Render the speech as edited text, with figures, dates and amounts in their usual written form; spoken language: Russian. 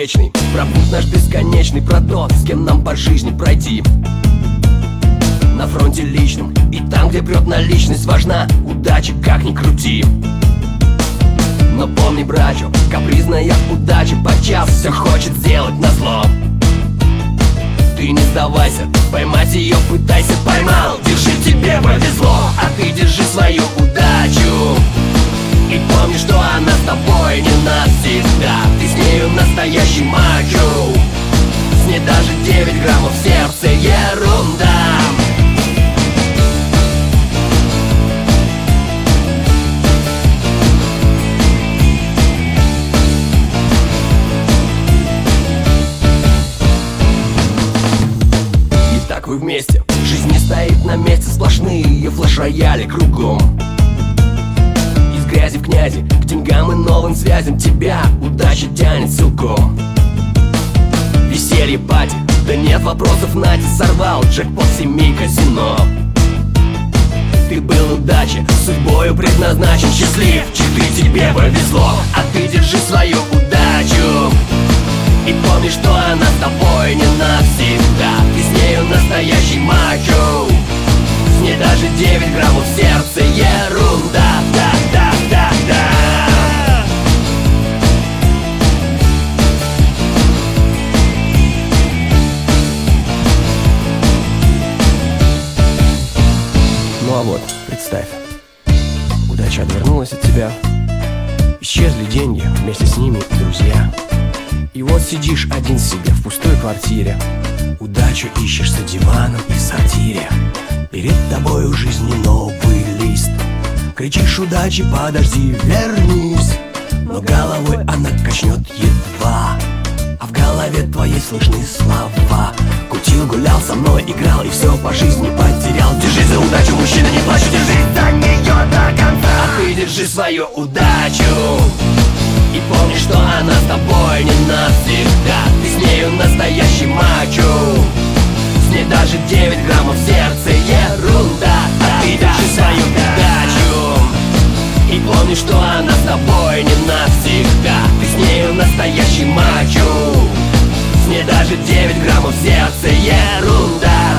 вечный, про путь наш бесконечный, про то, с кем нам по жизни пройти. На фронте личном и там, где прет наличность, важна удача, как ни крути. Но помни, братью, капризная удача подчас все хочет сделать назло. Ты не сдавайся, поймать ее пытайся. Поймал, держи, тебе повезло, а ты держи свою удачу. И помни, что она с тобой не навсегда. Ты с нею настоящий мачо. С ней даже 9 граммов в сердце ерунда. Итак, вы вместе, жизнь не стоит на месте, сплошные флеш-рояли кругом. Из грязи в князи, к деньгам и новым связям тебя удача тянет силком. Веселье, пати, да нет вопросов, Надя сорвал джекпот 7 казино. Ты был удачи, судьбою предназначен, счастливчик, ты, тебе повезло, а ты держи свою удачу. И помни, что она с тобой не навсегда. Ты с нею настоящий мачо. С ней даже 9 граммов в сердце ерунда. Да-да-да-да. Ну а вот, представь, удача отвернулась от тебя. Исчезли деньги, вместе с ними и друзья. И вот сидишь один себе в пустой квартире, удачу ищешь за диваном и в сортире. Перед тобой у жизни новый лист. Кричишь удачи, подожди, вернись. Но головой она качнет едва, а в голове твоей слышны слова. Кутил, гулял со мной, играл и все по жизни потерял. Держи за удачу, мужчина, не плачь, держи за нее до конца. А ты держи свою удачу. И помни, что она с тобой не навсегда. Ты с нею настоящий мачо. С ней даже 9 граммов в сердце ерунда. А ты держи свою удачу. И помни, что она с тобой не навсегда. Ты с нею настоящий мачо. С ней даже 9 граммов в сердце ерунда.